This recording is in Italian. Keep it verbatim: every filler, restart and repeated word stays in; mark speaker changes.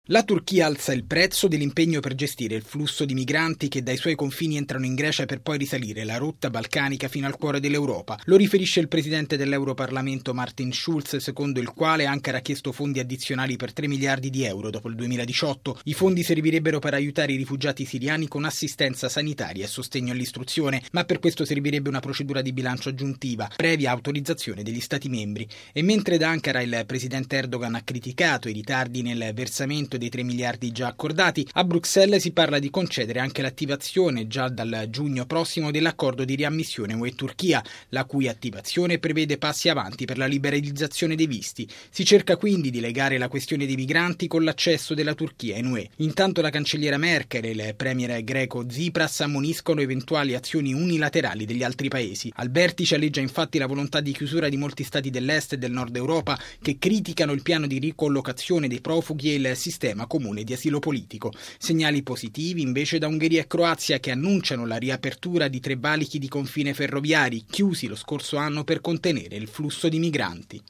Speaker 1: La Turchia alza il prezzo dell'impegno per gestire il flusso di migranti che dai suoi confini entrano in Grecia per poi risalire la rotta balcanica fino al cuore dell'Europa. Lo riferisce il presidente dell'Europarlamento Martin Schulz, secondo il quale Ankara ha chiesto fondi addizionali per tre miliardi di euro dopo il duemiladiciotto. I fondi servirebbero per aiutare i rifugiati siriani con assistenza sanitaria e sostegno all'istruzione, ma per questo servirebbe una procedura di bilancio aggiuntiva, previa autorizzazione degli Stati membri. E mentre da Ankara il presidente Erdogan ha criticato i ritardi nel versamento dei tre miliardi già accordati, a Bruxelles si parla di concedere anche l'attivazione già dal giugno prossimo dell'accordo di riammissione U E-Turchia, la cui attivazione prevede passi avanti per la liberalizzazione dei visti. Si cerca quindi di legare la questione dei migranti con l'accesso della Turchia in U E. Intanto la cancelliera Merkel e il premier greco Tsipras ammoniscono eventuali azioni unilaterali degli altri paesi. Al vertice alleggia infatti la volontà di chiusura di molti stati dell'est e del nord Europa che criticano il piano di ricollocazione dei profughi e il sistema comune di asilo politico. Segnali positivi invece da Ungheria e Croazia, che annunciano la riapertura di tre valichi di confine ferroviari chiusi lo scorso anno per contenere il flusso di migranti.